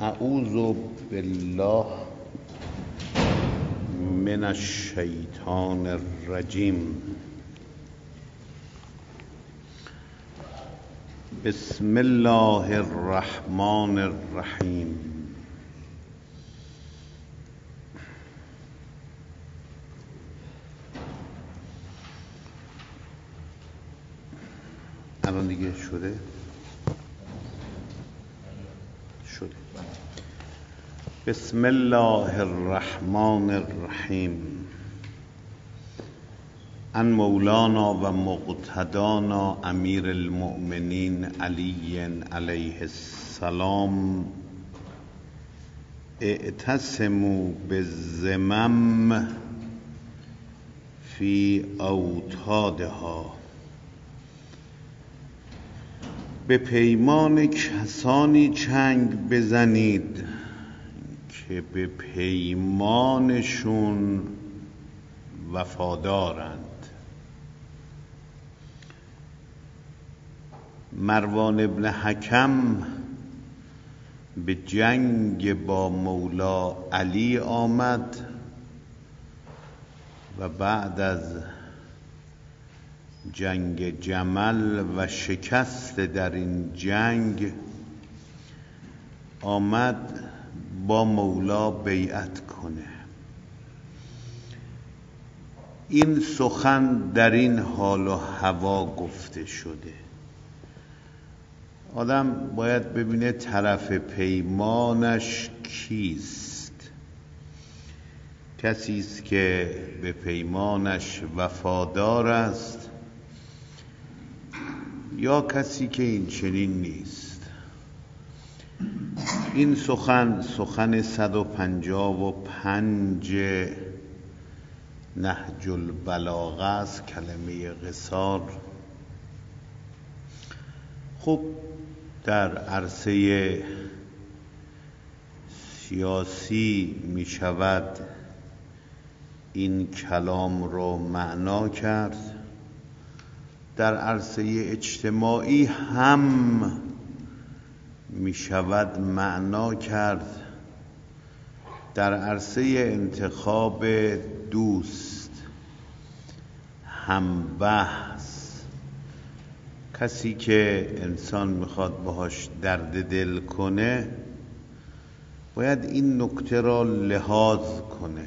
اعوذ بالله من الشیطان الرجیم. بسم الله الرحمن الرحیم. الان دیگه شده؟ بسم الله الرحمن الرحیم. ان مولانا و مقتدانا امیر المؤمنین علی علیه السلام اعتصموا بالذمم فی اوتادها. به پیمان کسانی چنگ بزنید که به پیمانشون وفادارند. مروان ابن حکم به جنگ با مولا علی آمد و بعد از جنگ جمل و شکست در این جنگ آمد با مولا بیعت کنه. این سخن در این حال و هوا گفته شده. آدم باید ببینه طرف پیمانش کیست. کسی است که به پیمانش وفادار است یا کسی که این چنین نیست. این سخن 155 نهج البلاغه است، کلمه قصار. خب در عرصه سیاسی می شود این کلام رو معنا کرد، در عرصه اجتماعی هم می شود معنا کرد، در عرصه انتخاب دوست هم بحث. کسی که انسان میخواد باهاش درد دل کنه باید این نکته را لحاظ کنه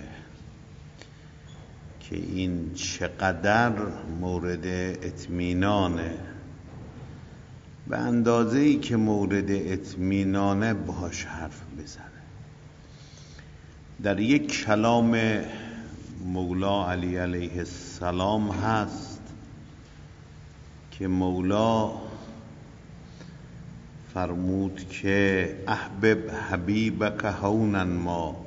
که این چقدر مورد اطمینانه. به اندازه‌ای که مورد اطمینانه باهاش حرف بزنه. در یک کلام مولا علی علیه السلام هست که مولا فرمود که احبب حبیبک هونا ما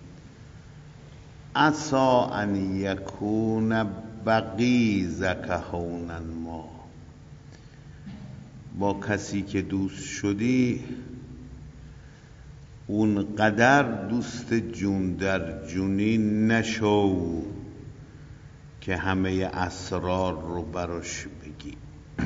عسى ان یکون بغیضک هونا ما. با کسی که دوست شدی اون قدر دوست جون در جونی نشو که همه اسرار رو براش بگی.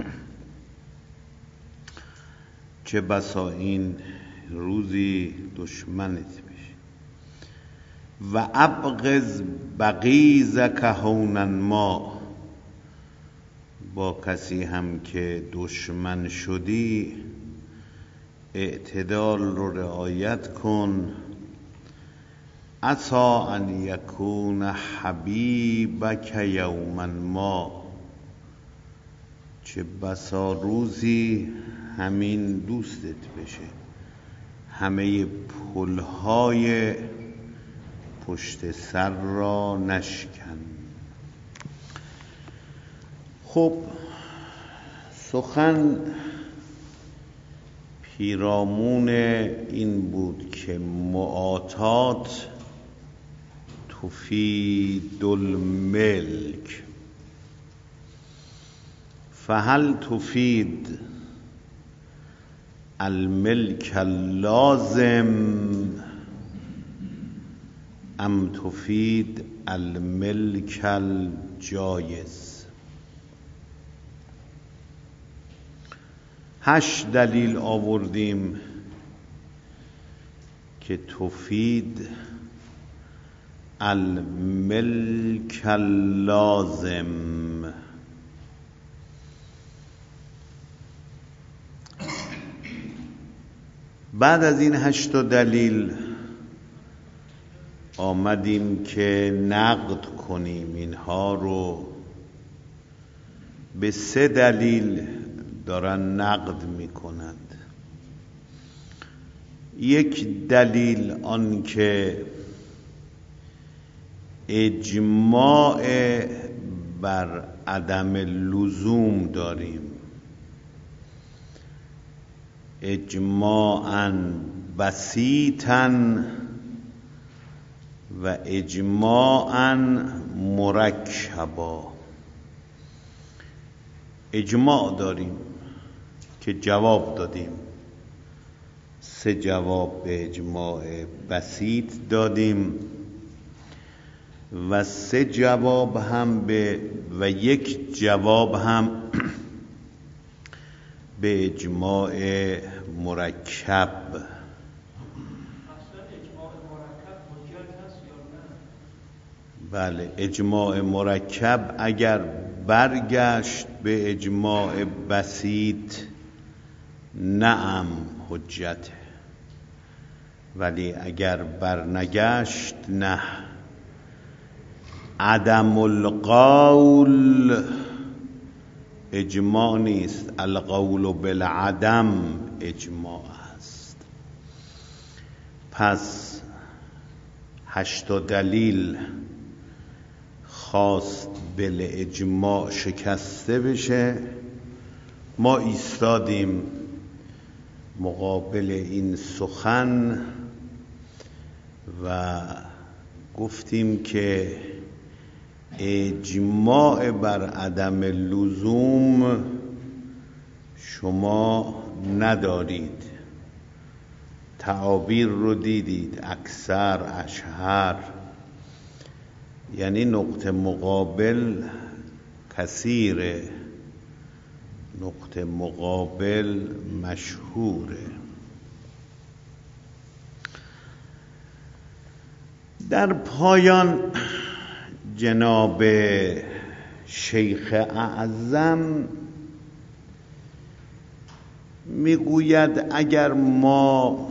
چه بسا این روزی دشمنت بشه. و ابغض بغیضک هونا ما. با کسی هم که دشمن شدی اعتدال رو رعایت کن. عسى ان یکون حبیبک یوما ما. چه بسا روزی همین دوستت بشه. همه پلهای پشت سر را نشکن. خب سخن پیرامون این بود که معاطات تفید الملک. فهل تفید الملک اللازم ام تفید الملک الجایز. 8 دلیل آوردیم که تفید الملک اللازم. بعد از این 8 دلیل آمدیم که نقد کنیم اینها رو. به 3 دلیل دارن نقد میکنند. یک دلیل آن که اجماع بر عدم لزوم داریم، اجماعاً بسیطاً و اجماعاً مرکبا. اجماع داریم که جواب دادیم، 3 جواب به اجماع بسیط دادیم و 3 جواب هم و 1 جواب هم به اجماع مرکب. بله، اجماع مرکب اگر برگشت به اجماع بسیط نعم حجته، ولی اگر برنگشت نه. عدم القول اجماع نیست، القول بالعدم اجماع است. پس 8 دلیل خواست بل اجماع شکسته بشه. ما ایستادیم مقابل این سخن و گفتیم که اجماع بر عدم لزوم شما ندارید. تعابیر رو دیدید، اکثر، اشهر، یعنی نقطه مقابل کثیره، نقطه مقابل مشهوره. در پایان جناب شیخ اعظم میگوید اگر ما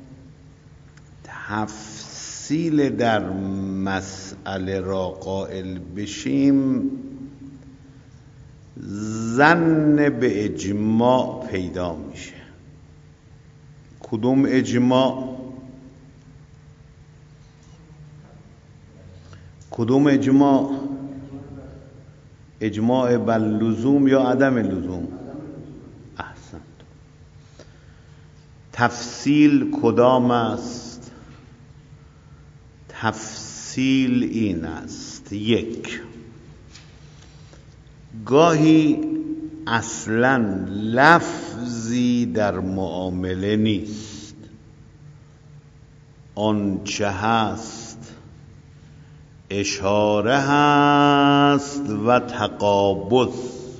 تفصیل در مسئله را قائل بشیم، ظن به اجماع پیدا میشه. کدوم اجماع؟ کدوم اجماع؟ اجماع بر لزوم یا عدم لزوم؟ احسنت. تفصیل کدام است؟ تفصیل این است: 1. گاهی اصلا لفظی در معامله نیست، آنچه هست اشاره هست و تقابض.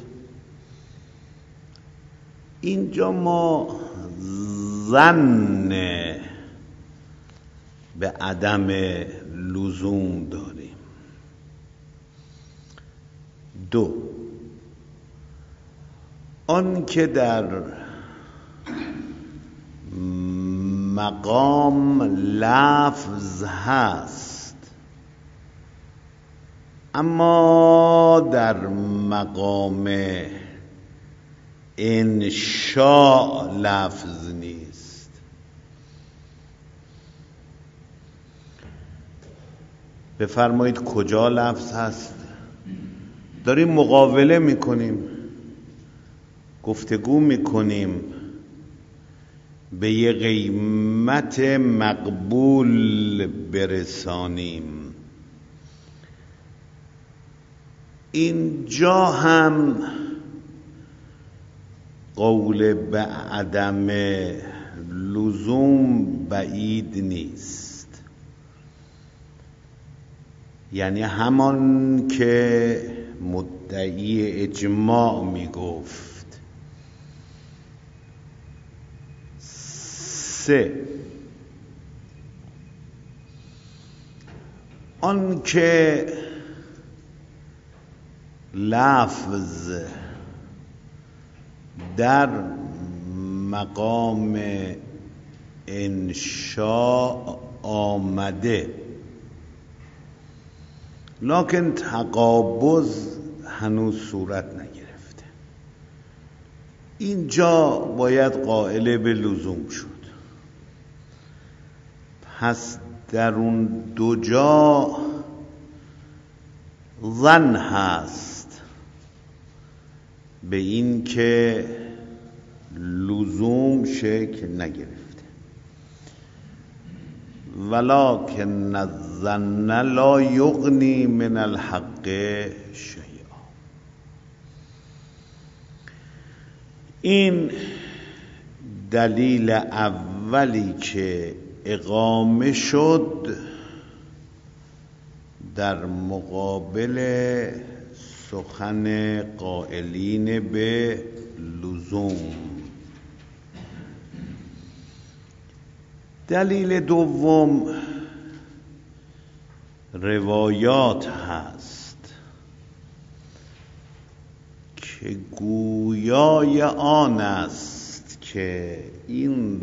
اینجا ما ظن به عدم لزوم داریم. 2. آن که در مقام لفظ هست اما در مقام انشاء لفظ نیست. بفرمایید کجا لفظ هست؟ داریم مقابله میکنیم، گفتگو میکنیم، به یه قیمت مقبول برسانیم. اینجا هم قول به عدم لزوم بعید نیست، یعنی همان که مدعی اجماع میگفت. 3. آن که لفظ در مقام انشاء آمده لکن تقابض هنوز صورت نگرفته، اینجا باید قائل به لزوم شد. پس در اون دو جا ظن هست به این که لزوم شکل نگرفته. ولکن الظن لا یغنی من الحق شیئا. این دلیل اولی که اقامه شد در مقابل سخن قائلین به لزوم. دلیل دوم روایات هست که گویای آن است که این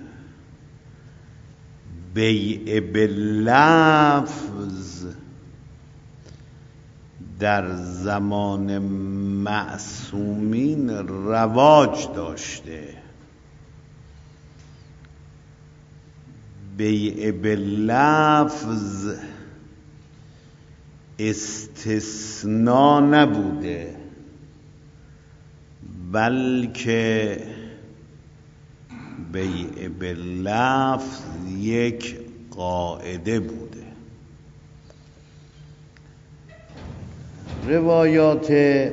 بیع باللفظ در زمان معصومین رواج داشته. بیع باللفظ استثناء نبوده بلکه بیع باللفظ یک قاعده بوده. روایات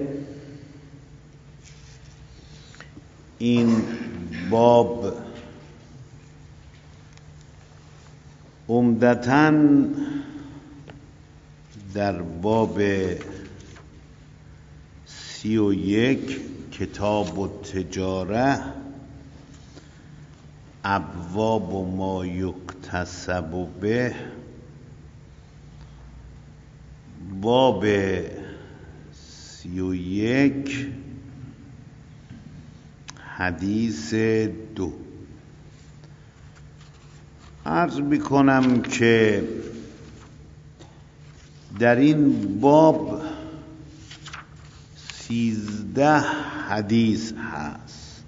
این باب عمدتاً در باب 31 کتاب التجاره ابواب و ما یکتسب به، باب 31 حدیث 2 عرض میکنم که در این باب 13 حدیث هست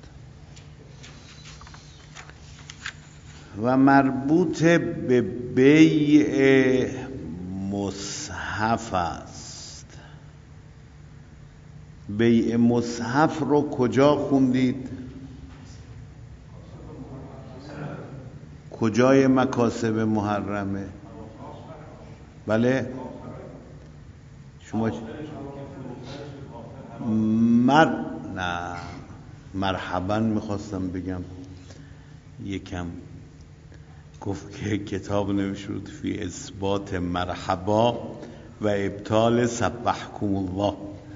و مربوط به بیع مصحف است. بیع مصحف رو کجا خوندید؟ کجای مکاسب محرمه؟ بله؟ شما نه مرحبا میخواستم بگم، یکم گفت که کتاب نوشته فی اثبات مرحبا و ابطال سبحکم الله.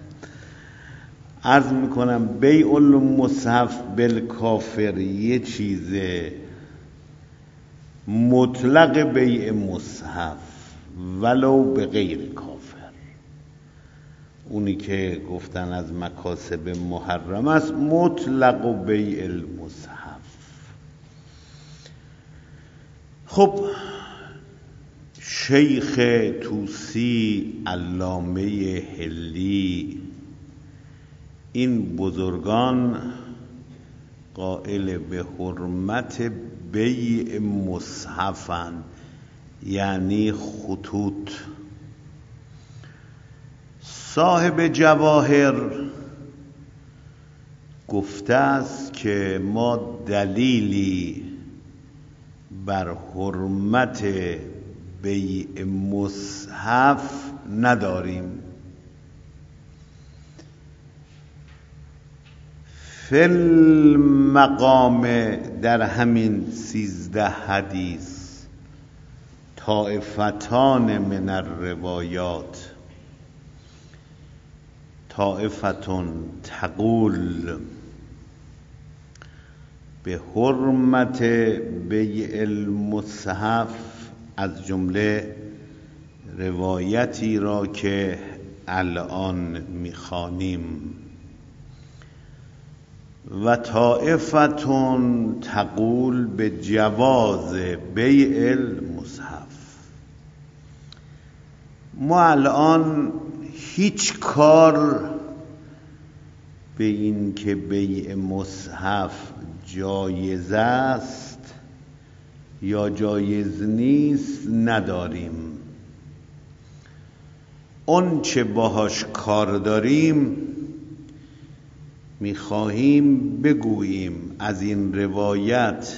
عرض میکنم بیع المصحف بالکافر یه چیزه، مطلق بیع مصحف ولو به غیر کافر، اونی که گفتن از مکاسب محرم است، مطلق و بیع المصحف. خب شیخ طوسی، علامه حلی، این بزرگان قائل به حرمت بیع مصحفن، یعنی خطوط. صاحب جواهر گفته است که ما دلیلی بر حرمت بیع مصحف نداریم. فی المقام در همین 13 حدیث طائفتان من الروایات، طائفتون تقول به حرمت بیع المصحف، از جمله روایتی را که الان میخوانیم. و طائفتون تقول به جواز بیع المصحف. ما الان هیچ کار به این که بیع مصحف جایز است یا جایز نیست نداریم. اون چه باهاش کار داریم میخواهیم بگوییم از این روایت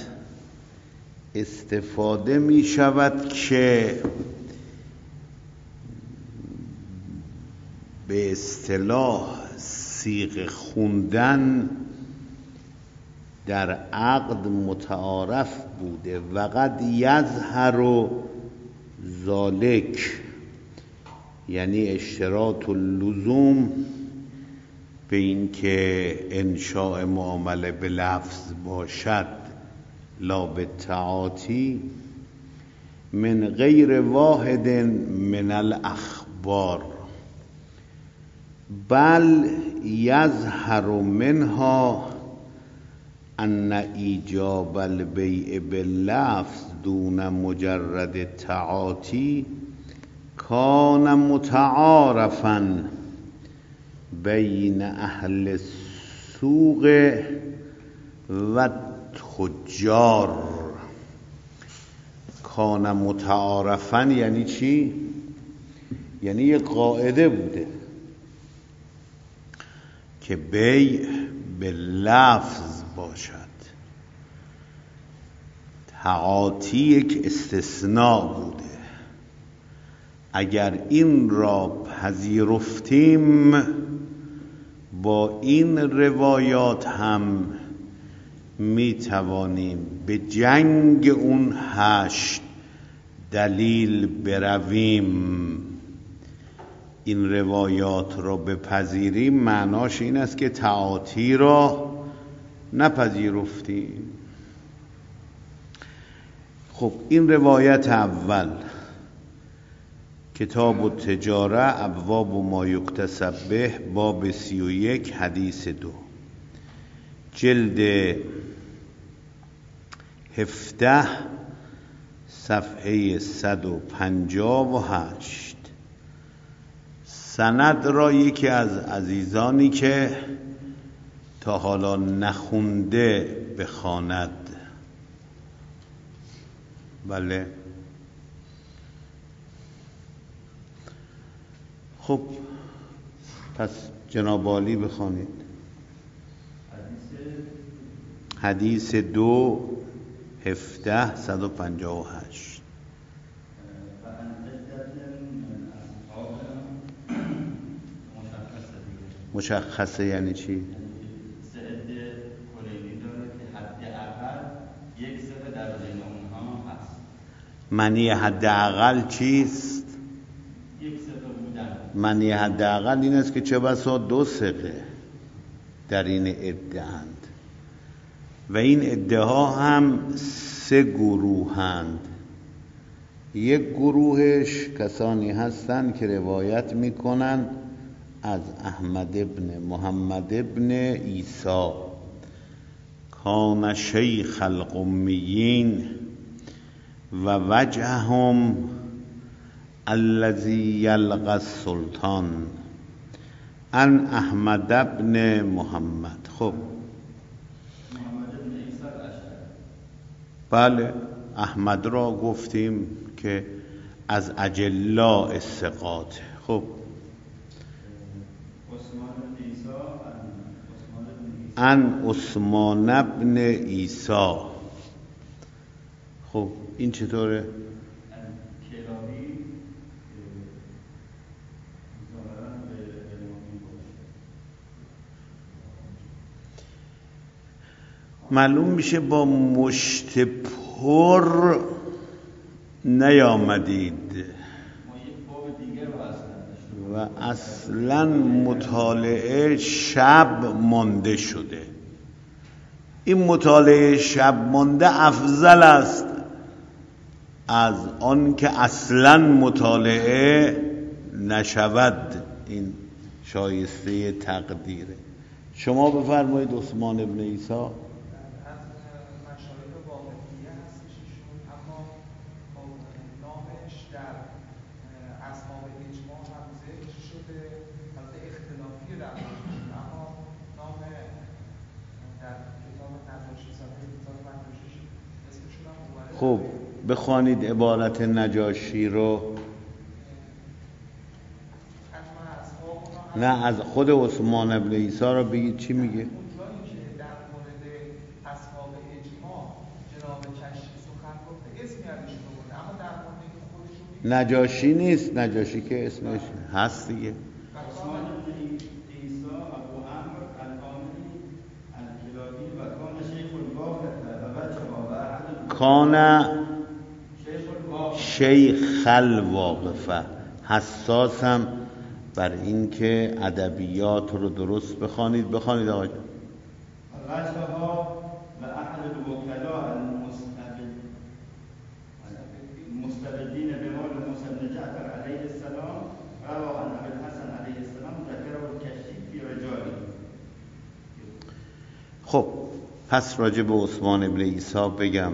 استفاده می شود که به اصطلاح صیغه خوندن در عقد متعارف بوده. وقد یظهر ذالک، یعنی اشتراط اللزوم به این که انشاء معامله به لفظ باشد لا به تعاطی، من غیر واحد من الاخبار، بل یظهر منها ان ایجاب البیع باللفظ دون مجرد تعاطی کان متعارفا بین اهل السوق و تجار. کان متعارفا یعنی چی؟ یعنی یک قاعده بوده که بیع به لفظ باشد، تعاطی یک استثناء بوده. اگر این را پذیرفتیم با این روایات هم می توانیم به جنگ اون 8 دلیل برویم. این روایات را بپذیریم معناش این است که تعاطی را نپذیرفتیم. خب این روایت اول، کتاب التجاره ابواب ما یکتسب به، باب 31 حدیث 2، جلد 17 صفحه 158. سند را یکی از عزیزانی که تا حالا نخونده بخواند. بله خب پس جناب عالی بخوانید. حدیث 2 17 158. مشخصه یعنی چی؟ سعد کلیدی داره که حداقل یک ثقه در بین اونها هست. معنی حداقل چیست؟ یک ثقه بودن. معنی حداقل این است که چه بسا 2 ثقه در این ادعاند و این ادعا هم 3 گروهند. یک گروهش کسانی هستند که روایت میکنن از احمد ابن محمد ابن عیسی کان شیخ القمیین و وجههم الذی یلقى السلطان ان احمد ابن محمد. خب محمد ابن عیسی الاشعری، بله احمد را گفتیم که از اجلاء الثقات. خب ان عثمان ابن عیسی. خب این چطوره؟ معلوم میشه با مشت پر نیامدید و اصلا مطالعه شب مانده شده. این مطالعه شب مانده افضل است از آن که اصلا مطالعه نشود، این شایسته تقدیره. شما بفرمایید عثمان ابن عیسی. خب بخوانید عبارت نجاشی رو. نه از خود عثمان ابن عیسی رو بگید چی میگه. نجاشی نیست، نجاشی که اسمش هست دیگه. عثمان بن عیسی ابو عمرو العاملی الکلابی و کان شیخ الواقفه و بچه‌ها و احد کان شیخ الواقفه. حساسم بر این که ادبیات رو درست بخوانید. بخوانید آقا جان. بچه‌ها و احد الوکلاء المستبدین به مال موسی بن جعفر علیه السلام روى عن ابی الحسن علیه السلام ذکره الکشی فی رجالی. خب پس راجع به عثمان ابن عیسی بگم.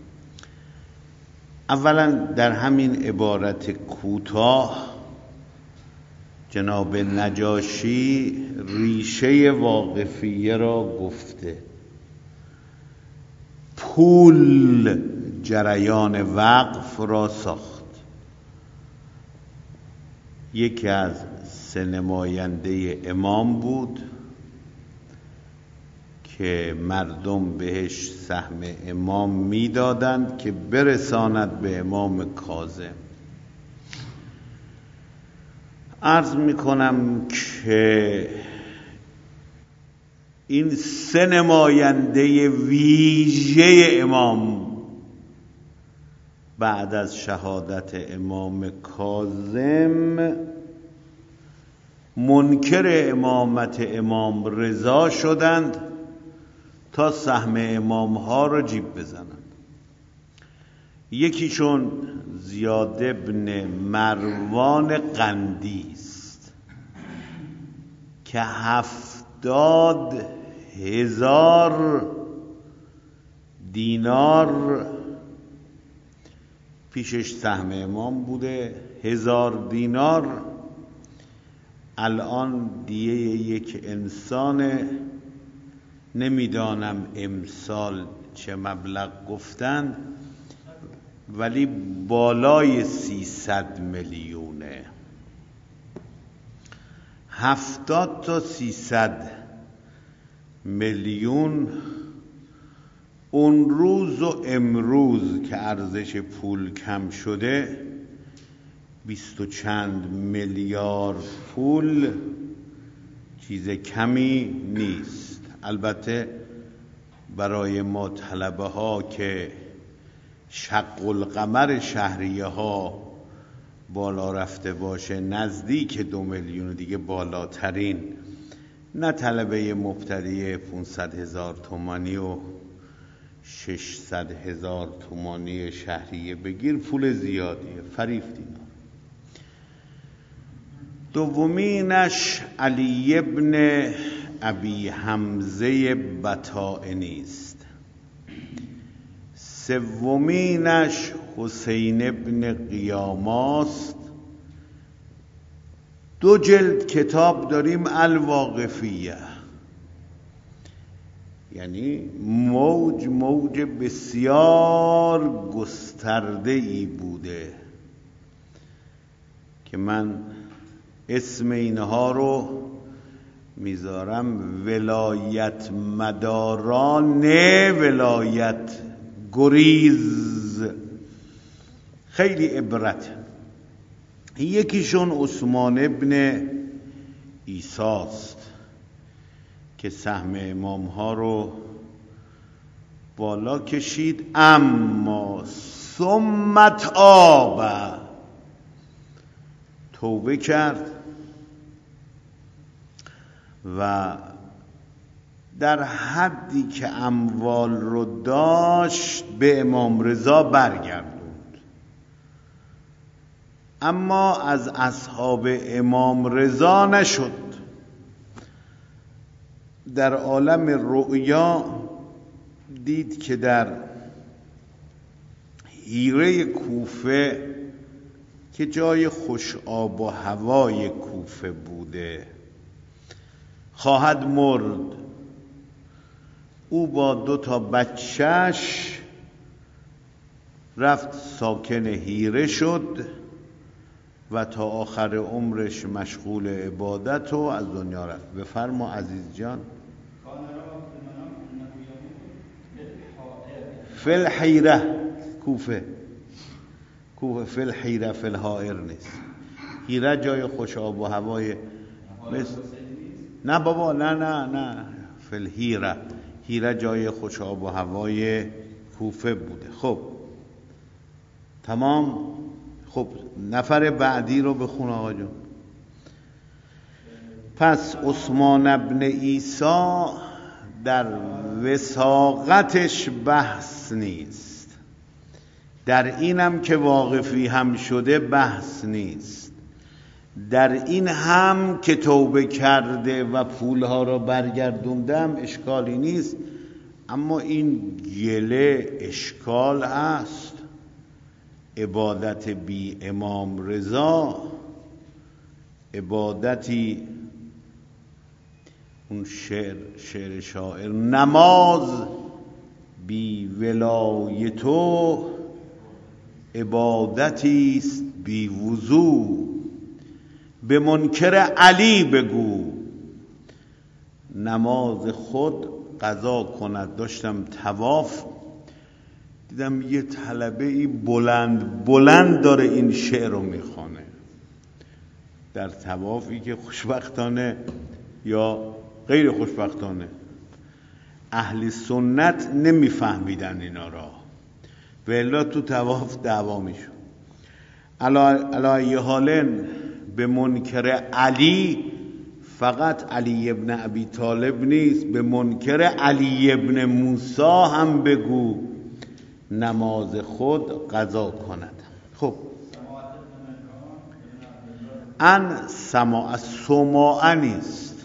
اولا در همین عبارت کوتاه جناب نجاشی ریشه واقفیه را گفته. پول جریان وقف را ساخت. یکی از سه نماینده امام بود که مردم بهش سهم امام میدادند که برساند به امام کاظم. عرض میکنم که این سه نماینده ویژه امام بعد از شهادت امام کاظم منکر امامت امام رضا شدند تا سهم امام ها را جیب بزنند. یکیشون زیاد ابن مروان قندی است که 70,000 دینار پیشش سهم امام بوده. 1000 دینار الان دیه یک انسان، نمیدانم امسال چه مبلغ گفتند ولی بالای 300 میلیونه. 70 تا 300 میلیون اون روز و امروز که ارزش پول کم شده 20 و چند میلیارد پول چیز کمی نیست. البته برای ما طلبه ها که شق القمر شهریه ها بالا رفته باشه نزدیک 2 میلیون دیگه بالاترین، نه طلبه مبتدی 500,000 تومانی و 600,000 تومانی شهریه بگیر پول زیادیه. فریف دینار. دومینش علی ابن ابی حمزه بطائنی است. سومینش حسین ابن قیاماست. 2 جلد کتاب داریم الواقفیه، یعنی موج بسیار گسترده ای بوده که من اسم اینها رو میذارم ولایت مداران ولایت گریز. خیلی عبرت. یکیشون عثمان ابن عیسی است که سهم امام ها رو بالا کشید، اما ثمت آب توبه کرد و در حدی که اموال رو داشت به امام رضا برگردوند. اما از اصحاب امام رضا نشد. در عالم رؤیا دید که در حیره کوفه که جای خوش آب و هوای کوفه بوده خواهد مرد. او با 2 بچه‌اش رفت ساکن حیره شد و تا آخر عمرش مشغول عبادت و از دنیا رفت. بفرما عزیز جان. فی الحیره کوفه فی الحیره فی الحائر نیست. حیره جای خوش آب و هوای نه بابا نه فی الحیره. حیره جای خوش آب و هوای کوفه بوده. خب تمام. خب نفر بعدی رو بخون آقا جون. پس عثمان ابن عیسی در وثاقتش بحث نیست، در اینم که واقفی هم شده بحث نیست، در این هم که توبه کرده و پولها را برگردونده هم اشکالی نیست. اما این گله اشکال هست. عبادت بی امام رضا عبادتی، اون شعر شاعر، نماز بی ولایتو عبادتی است بی وضو. به منکر علی بگو نماز خود قضا کند. داشتم طواف دیدم یه طلبه ای بلند داره این شعر رو میخوانه در طوافی که خوشبختانه یا غیر خوشبختانه اهل سنت نمیفهمیدن اینا را، و الا تو طواف دعوا میشد. علی حالن به منکر علی فقط علی ابن ابی طالب نیست، به منکر علی ابن موسی هم بگو نماز خود قضا کند. خب ان سماع نیست.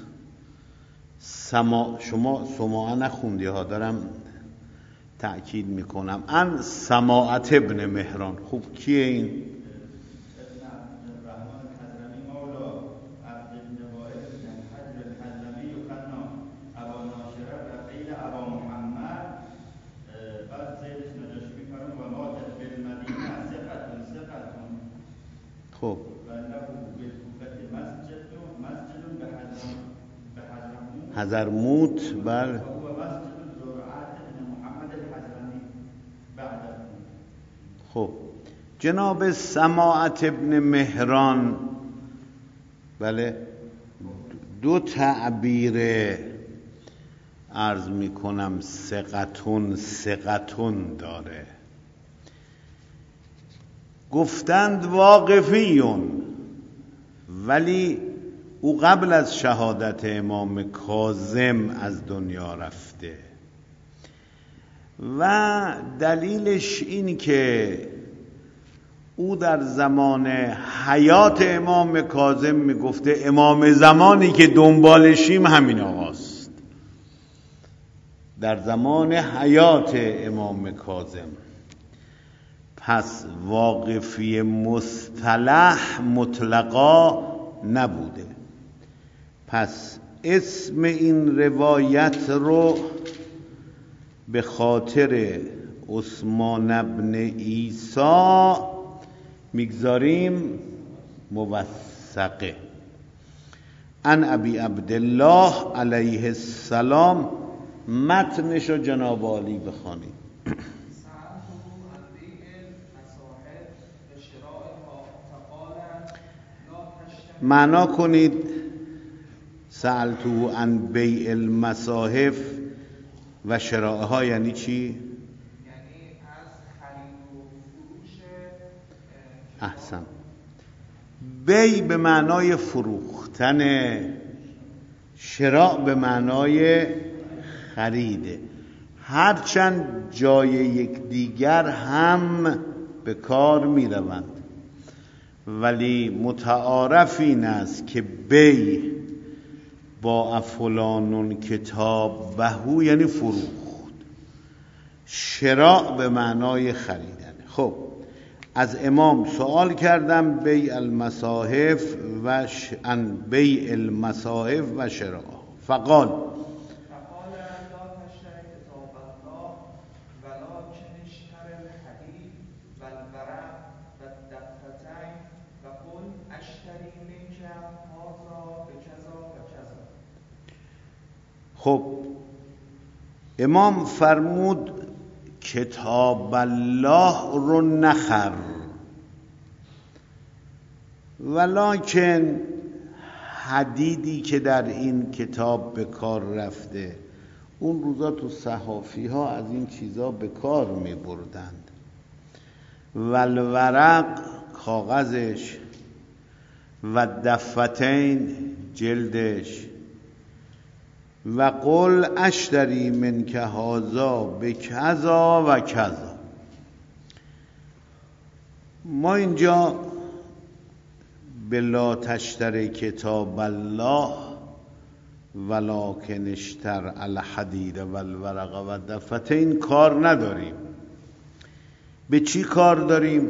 شما سماع نخوندی ها، دارم تأکید میکنم. ان سماعت ابن مهران. خوب کیه این؟ خب حضرموت. بله. خب جناب سماعت ابن مهران، بله، 2 تعبیر عرض میکنم ثقتون داره. گفتند واقفیون، ولی او قبل از شهادت امام کاظم از دنیا رفته و دلیلش این که او در زمان حیات امام کاظم میگفته امام زمانی که دنبالشیم همین آقاست. در زمان حیات امام کاظم. پس واقفی مصطلح مطلقا نبوده. پس اسم این روایت رو به خاطر عثمان ابن عیسی میگذاریم موثقه. ان ابی عبدالله علیه السلام. متنش رو جناب عالی بخوانید. معنا کنید. سألتو عن بیع المصاحف و شرائها یعنی چی؟ یعنی از خرید و فروش. احسن. بیع به معنای فروختن، شراء به معنای خریده. هرچند جای یکدیگر هم به کار می روند، ولی متعارف این است که بی با فلان کتاب بهو یعنی فروخت، شراء به معنای خریدن. خب از امام سوال کردم بیع المصاحف و بیع المصاحف و شراء، فقال لا تشتري كتاب الله ولكن اشتري الحديد والورق والدفترين وقل اشتري منك هذا بكذا وكذا. خب امام فرمود کتاب الله رو نخر، ولکن حدیدی که در این کتاب به کار رفته، اون روزا تو صحافی ها از این چیزا به کار می بردند، والورق کاغذش و دفتین جلدش، و قل اشتری من که هازا به کذا و کذا. ما اینجا به لا تشتری کتاب الله ولکن اشتر الحدید و الورق و دفتین کار نداریم. به چی کار داریم؟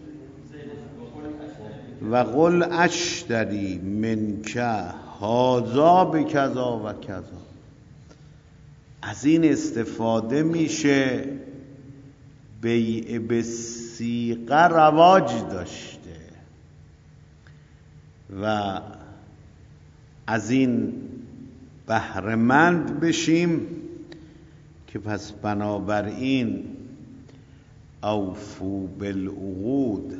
و قل اشتری من که هازا به کذا و کذا. از این استفاده میشه بیع به صیغه رواج داشته و از این بهره‌مند بشیم که پس بنابراین اوفو بالعقود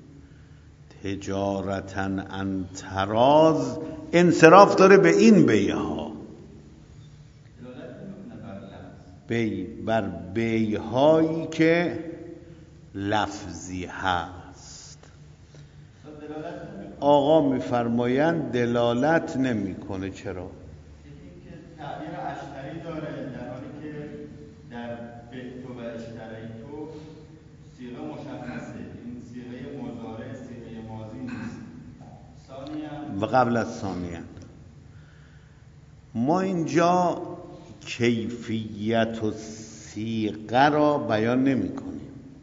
تجارتا عن تراض انصراف داره به این بیع ها، بر بیع هایی که لفظی هست. آقا میفرمایند دلالت نمیکنه. چرا؟ یکی که تعبیر اشتری داره، در حالی که در بیتو و اشتریتو صیغه مشخصه، این صیغه مضارع صیغه ماضی نیست. ثانیاً و قبل از ثانیاً ما اینجا کیفیت و صیغه را بیان نمی کنیم.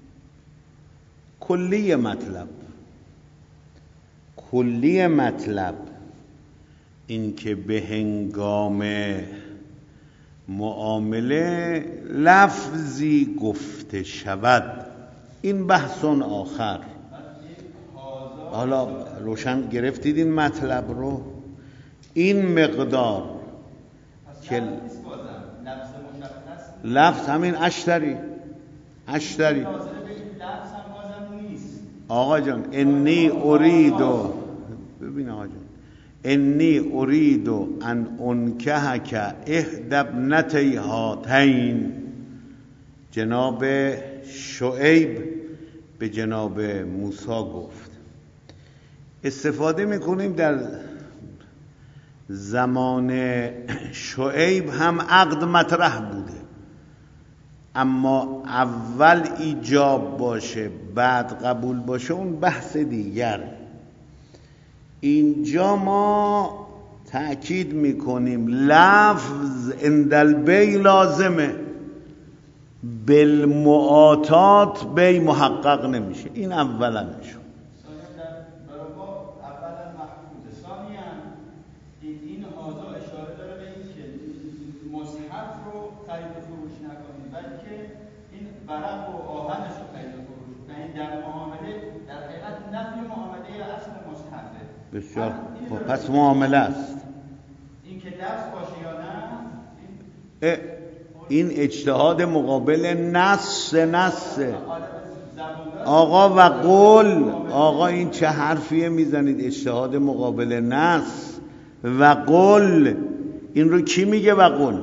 کلی مطلب این که به هنگام معامله لفظی گفته شود، این بحث آخر. حالا روشن گرفتید این مطلب رو؟ این مقدار که لفظ همین اشتری آقا جان انی اریدو، ببین آقا جان، انی اریدو ان انکحک احدی ابنتی هاتین. جناب شعیب به جناب موسی گفت. استفاده میکنیم در زمان شعیب هم عقد مطرح بوده، اما اول ایجاب باشه بعد قبول باشه اون بحث دیگر. اینجا ما تأکید میکنیم لفظ عند البیع لازمه، بالمعاطات بیع محقق نمیشه. این اولا نشون. این هازا اشاره داره به این که مصحف رو خرید و فروش نکنید، بلکه این ورق و آهنش رو خرید و فروش کنید. در معامله در حقیقت نفی معامله اصل مصحفه. بسیار خب، پس معامله است. این که لفظ باشه یا نه این اجتهاد مقابل نص. آقا و قول، آقا این چه حرفیه میزنید؟ اجتهاد مقابل نص و قول، این رو کی میگه؟ و قول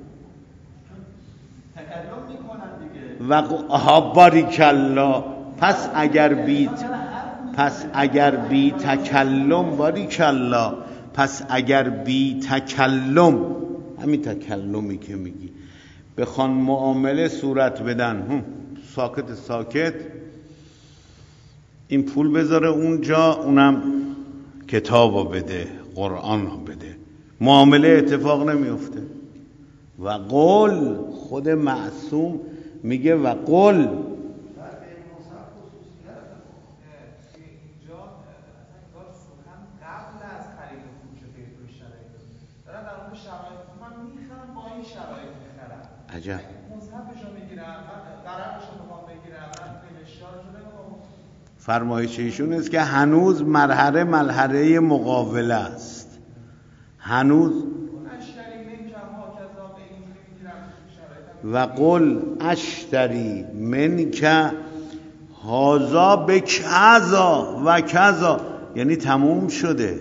تکلم میکنن دیگه. و قول باریکالله. پس اگر بی تکلم باریکالله، پس اگر بی تکلم، همین تکلمی که میگی، بخوان معامله صورت بدن ساکت این پول بذاره اونجا، اونم کتابو بده، قرآن رو بده، معامله اتفاق نمیفته. و قل، خود معصوم میگه و قل. عجب. فرمایش ایشون است که هنوز مرحله مقاوله است. هنوز و قل اشتری منک هذا بکذا و کذا، یعنی تموم شده.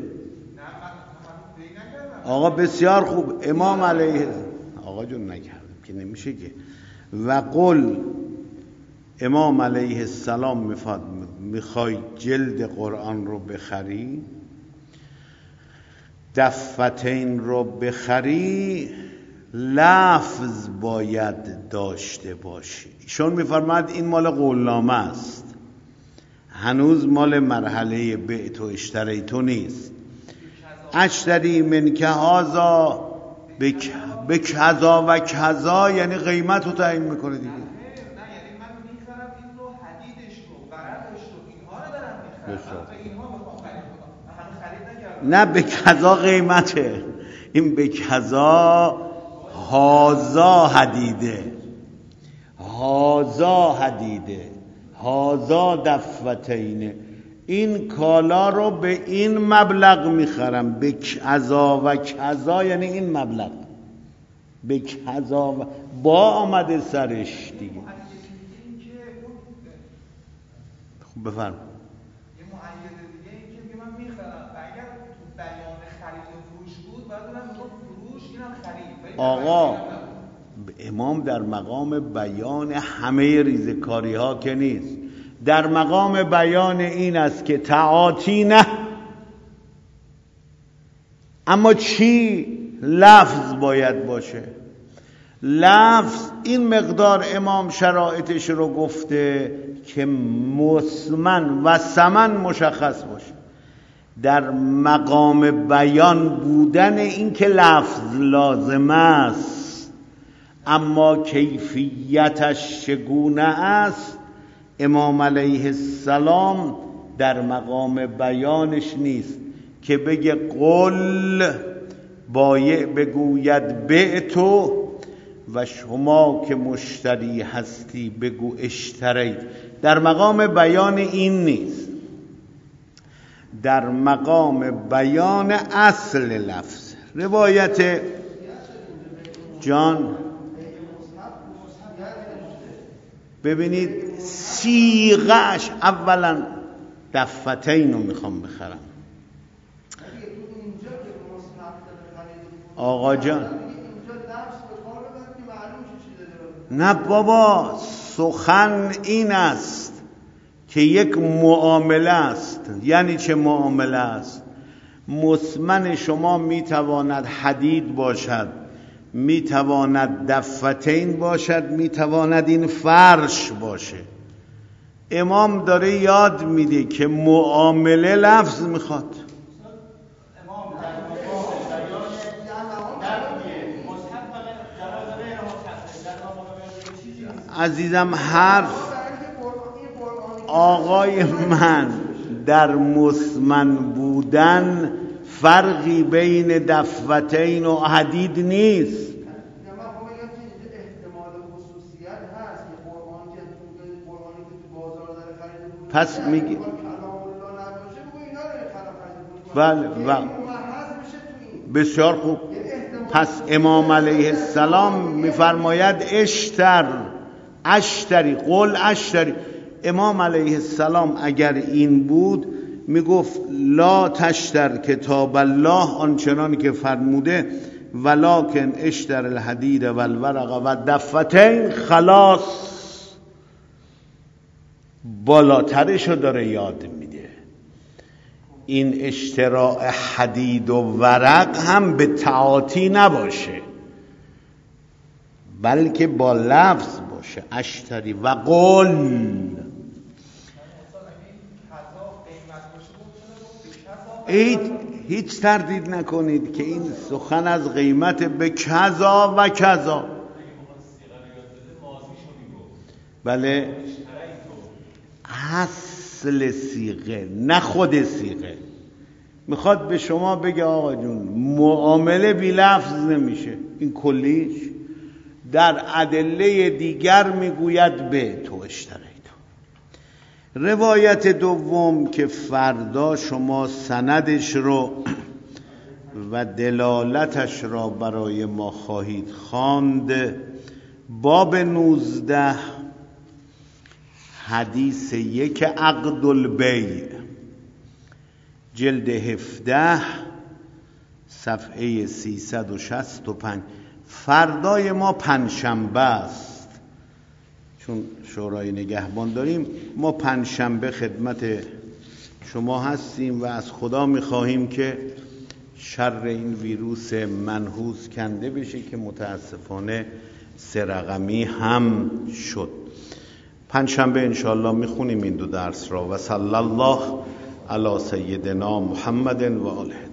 آقا بسیار خوب. امام علیه آقا جون نکردم که نمیشه که. و قل، امام علیه السلام میخوای جلد قرآن رو بخری، دفتین رو بخری، لفظ باید داشته باشی. ایشون میفرماید این مال قولنامه است، هنوز مال مرحله بیع و اشتریتو نیست. اشتری منک هذا بکذا و کذا، یعنی قیمت رو تعیین میکنه دیگه. نه به کذا قیمته، این به کذا هازا حدیده، هازا حدیده، هازا دفتینه، این کالا رو به این مبلغ میخرم. به کذا و کذا یعنی این مبلغ، به کذا و با آمده سرش دیگه. خب بفرم. آقا امام در مقام بیان همه ریزکاری ها که نیست، در مقام بیان این است که تعاطی نه، اما چی؟ لفظ باید باشه. لفظ این مقدار امام شرایطش رو گفته که مسمن و ثمن مشخص باشه. در مقام بیان بودن این که لفظ لازم است، اما کیفیتش چگونه است امام علیه السلام در مقام بیانش نیست که بگه قل، بایع بگوید بعتو، و شما که مشتری هستی بگو اشترید. در مقام بیان این نیست، در مقام بیان اصل لفظ. روایت جان ببینید صیغه‌اش، اولا دفتین رو میخوام بخرم. آقا جان نه بابا، سخن این است که یک معامله است. یعنی چه معامله است؟ مسمن شما میتواند حدید باشد، میتواند دفتین باشد، میتواند این فرش باشه. امام داره یاد میده که معامله لفظ میخواد. عزیزم حرف آقای من، در مسمن بودن فرقی بین دفتین و حدید نیست. پس میگی بله بسیار خوب. پس امام علیه السلام میفرماید اشتری، قل اشتری. امام علیه السلام اگر این بود میگفت لا تشتر کتاب الله آنچنانی که فرموده، ولکن اشتر الحدید و الورق و دفتین، خلاص. بالاترشو داره یاد میده. این اشتراء حدید و ورق هم به تعاطی نباشه، بلکه با لفظ باشه. اشتری و قل. هیچ تردید نکنید که این سخن از قیمت به کذا و کذا. بله، اصل صیغه نه خود صیغه. میخواد به شما بگه آقا جون معامله بی لفظ نمیشه، این کلیش. در ادله دیگر میگوید به تو اشتریت. روایت دوم که فردا شما سندش رو و دلالتش را برای ما خواهید خواند، باب 19 حدیث 1 عقد البیع، جلد 17 صفحه 365. فردای ما پنجشنبه است، چون شورای نگهبان داریم. ما پنجشنبه خدمت شما هستیم و از خدا میخواهیم که شر این ویروس منحوس کنده بشه که متاسفانه 3 رقمی هم شد. پنجشنبه انشاءالله میخونیم این 2 درس را. و صلی الله علی سیدنا محمد و آله.